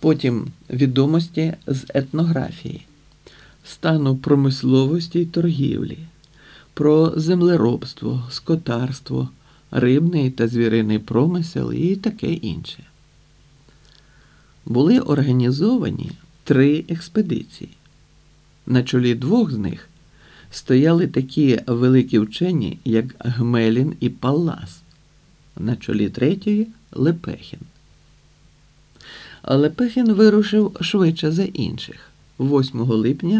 Потім відомості з етнографії, стану промисловості й торгівлі, про землеробство, скотарство, рибний та звіриний промисел і таке інше. Були організовані 3 експедиції. На чолі 2 з них стояли такі великі вчені, як Гмелін і Паллас. На чолі 3-ї – Лепехін. А Лепехін вирушив швидше за інших – 8 липня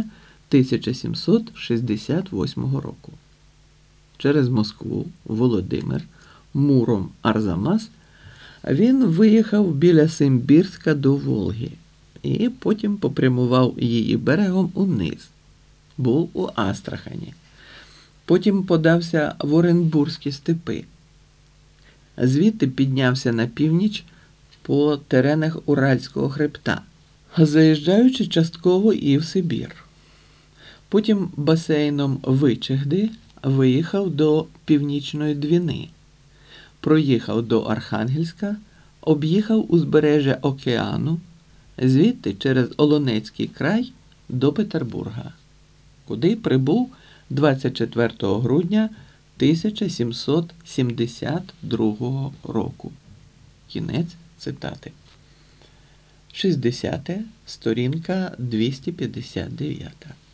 1768 року. Через Москву, Володимир, Муром, Арзамас він виїхав біля Симбірська до Волги і потім попрямував її берегом униз. Був у Астрахані. Потім подався в Оренбурзькі степи. Звідти піднявся на північ по теренах Уральського хребта, заїжджаючи частково і в Сибір. Потім басейном Вичегди виїхав до Північної Двіни, проїхав до Архангельська, об'їхав узбережжя океану, звідти через Олонецький край до Петербурга, куди прибув 24 грудня 1772 року. Кінець цитати. 60, сторінка 259.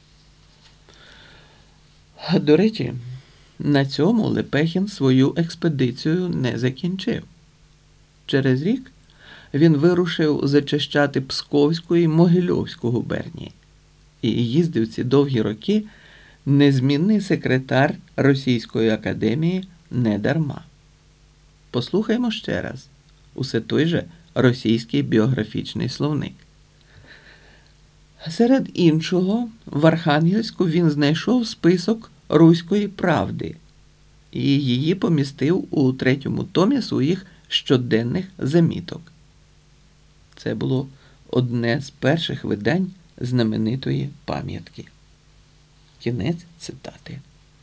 До речі, на цьому Лепехін свою експедицію не закінчив. Через рік він вирушив зачищати Псковську і Могильовську губернії. І їздив ці довгі роки незмінний секретар Російської академії недарма. Послухаймо ще раз усе той же російський біографічний словник. Серед іншого, в Архангельську він знайшов список Руської правди і її помістив у 3-му томі своїх щоденних заміток. Це було одне з перших видань знаменитої пам'ятки. Кінець цитати.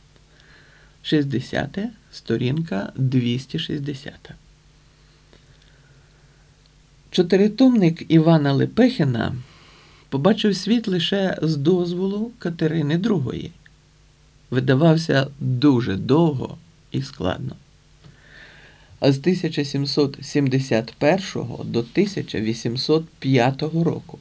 60, сторінка 260. Чотиритомник Івана Лепехіна побачив світ лише з дозволу Катерини II. Видавався дуже довго і складно. А з 1771 до 1805 року.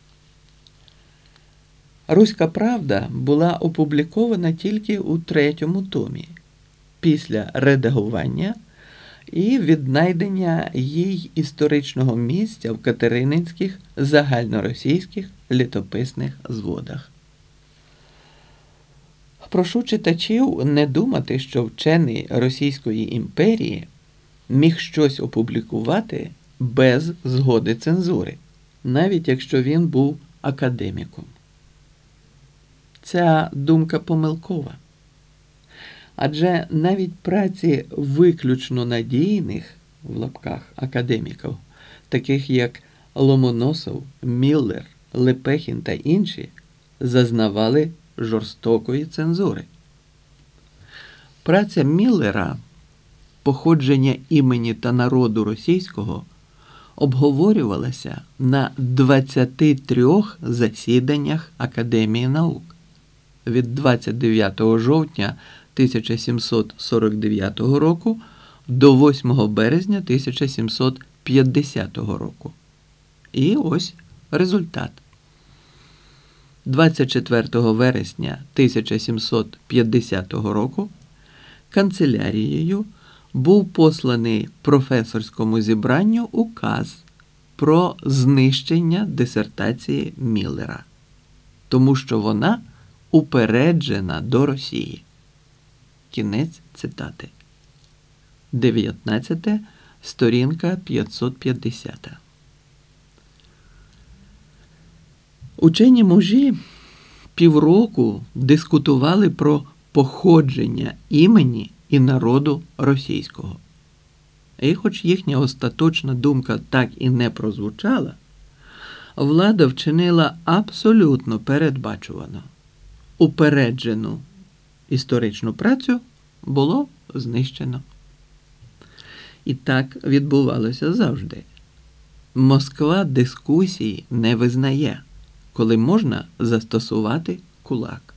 Руська правда була опублікована тільки у 3-му томі, після редагування і віднайдення їй історичного місця в катерининських загальноросійських літописних зводах. Прошу читачів не думати, що вчений Російської імперії міг щось опублікувати без згоди цензури, навіть якщо він був академіком. Ця думка помилкова. Адже навіть праці виключно надійних, в лапках, академіків, таких як Ломоносов, Міллер, Лепехін та інші, зазнавали жорстокої цензури. Праця Міллера «Походження імені та народу російського» обговорювалася на 23 засіданнях Академії наук від 29 жовтня 1749 року до 8 березня 1750 року. І ось результат. 24 вересня 1750 року канцелярією був посланий професорському зібранню указ про знищення дисертації Міллера, тому що вона упереджена до Росії. Кінець цитати. 19, сторінка 550. Учені мужі півроку дискутували про походження імені і народу російського. І хоч їхня остаточна думка так і не прозвучала, влада вчинила абсолютно передбачувано. Упереджену історичну працю було знищено. І так відбувалося завжди. Москва дискусій не визнає, коли можна застосувати кулак.